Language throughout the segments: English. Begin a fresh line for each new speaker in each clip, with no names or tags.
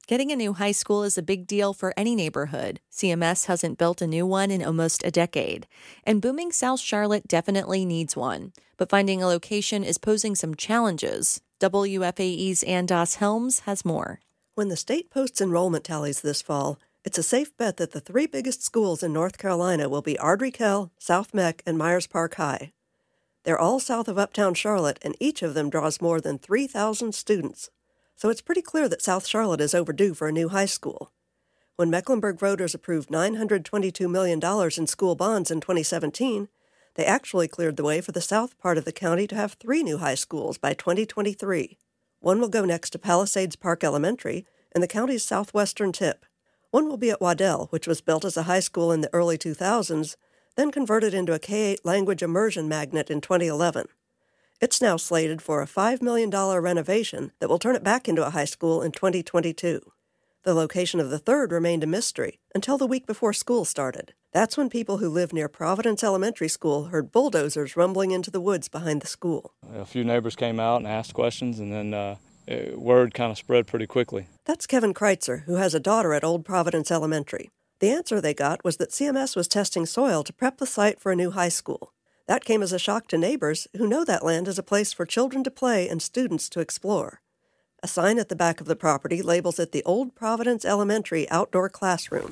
Getting a new high school is a big deal for any neighborhood. CMS hasn't built a new one in almost a decade. And booming South Charlotte definitely needs one. But finding a location is posing some challenges. WFAE's Ann Doss Helms has more.
When the state posts enrollment tallies this fall, it's a safe bet that the three biggest schools in North Carolina will be Ardrey-Kell, South Meck, and Myers Park High. They're all south of uptown Charlotte, and each of them draws more than 3,000 students. So it's pretty clear that South Charlotte is overdue for a new high school. When Mecklenburg voters approved $922 million in school bonds in 2017, they actually cleared the way for the south part of the county to have 3 new high schools by 2023. One will go next to Palisades Park Elementary in the county's southwestern tip. One will be at Waddell, which was built as a high school in the early 2000s, then converted into a K-8 language immersion magnet in 2011. It's now slated for a $5 million renovation that will turn it back into a high school in 2022. The location of the third remained a mystery until the week before school started. That's when people who live near Providence Elementary School heard bulldozers rumbling into the woods behind the school.
A few neighbors came out and asked questions, and then word kind of spread pretty quickly.
That's Kevin Kreitzer, who has a daughter at Old Providence Elementary. The answer they got was that CMS was testing soil to prep the site for a new high school. That came as a shock to neighbors who know that land is a place for children to play and students to explore. A sign at the back of the property labels it the Old Providence Elementary Outdoor Classroom.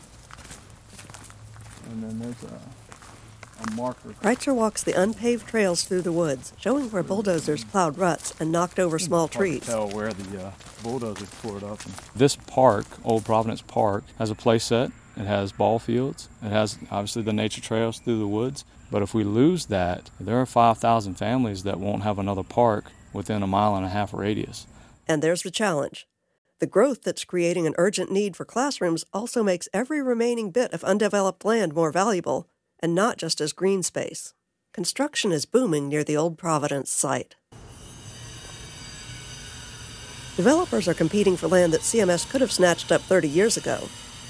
And then there's a marker.
Kreitzer walks the unpaved trails through the woods, showing where bulldozers plowed ruts and knocked over small trees.
Tell where the bulldozers tore it up. This park, Old Providence Park, has a play set. It has ball fields. It has, obviously, the nature trails through the woods. But if we lose that, there are 5,000 families that won't have another park within a 1.5 mile radius.
And there's the challenge. The growth that's creating an urgent need for classrooms also makes every remaining bit of undeveloped land more valuable, and not just as green space. Construction is booming near the Old Providence site. Developers are competing for land that CMS could have snatched up 30 years ago.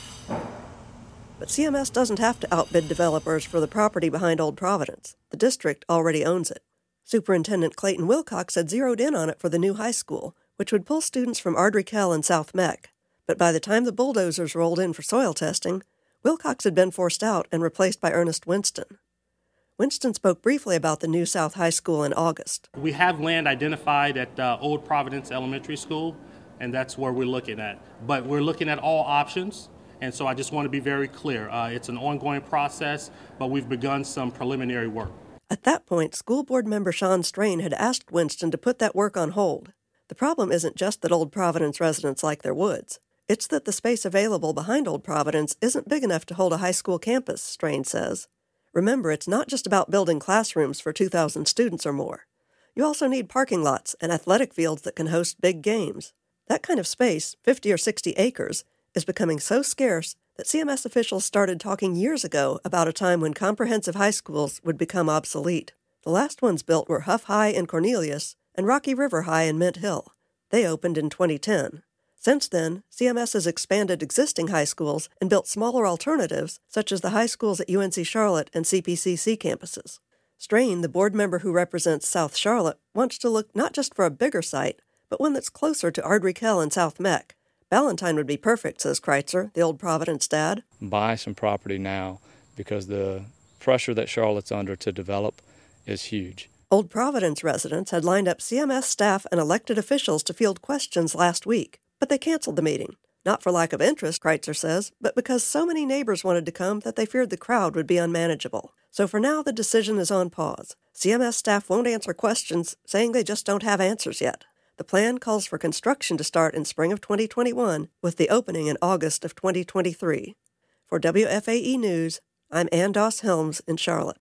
But CMS doesn't have to outbid developers for the property behind Old Providence. The district already owns it. Superintendent Clayton Wilcox had zeroed in on it for the new high school, which would pull students from Ardrey-Kell and South Meck. But by the time the bulldozers rolled in for soil testing, Wilcox had been forced out and replaced by Ernest Winston. Winston spoke briefly about the new South High School in August.
We have land identified at Old Providence Elementary School, and that's where we're looking at. But we're looking at all options. And so I just want to be very clear. It's an ongoing process, but we've begun some preliminary work.
At that point, school board member Sean Strain had asked Winston to put that work on hold. The problem isn't just that Old Providence residents like their woods. It's that the space available behind Old Providence isn't big enough to hold a high school campus, Strain says. Remember, it's not just about building classrooms for 2,000 students or more. You also need parking lots and athletic fields that can host big games. That kind of space, 50 or 60 acres, is becoming so scarce that CMS officials started talking years ago about a time when comprehensive high schools would become obsolete. The last ones built were Huff High in Cornelius and Rocky River High in Mint Hill. They opened in 2010. Since then, CMS has expanded existing high schools and built smaller alternatives, such as the high schools at UNC Charlotte and CPCC campuses. Strain, the board member who represents South Charlotte, wants to look not just for a bigger site, but one that's closer to Ardrey-Kell and South Meck. Ballantyne would be perfect, says Kreitzer, the Old Providence dad.
Buy some property now because the pressure that Charlotte's under to develop is huge.
Old Providence residents had lined up CMS staff and elected officials to field questions last week, but they canceled the meeting. Not for lack of interest, Kreitzer says, but because so many neighbors wanted to come that they feared the crowd would be unmanageable. So for now, the decision is on pause. CMS staff won't answer questions, saying they just don't have answers yet. The plan calls for construction to start in spring of 2021, with the opening in August of 2023. For WFAE News, I'm Ann Doss Helms in Charlotte.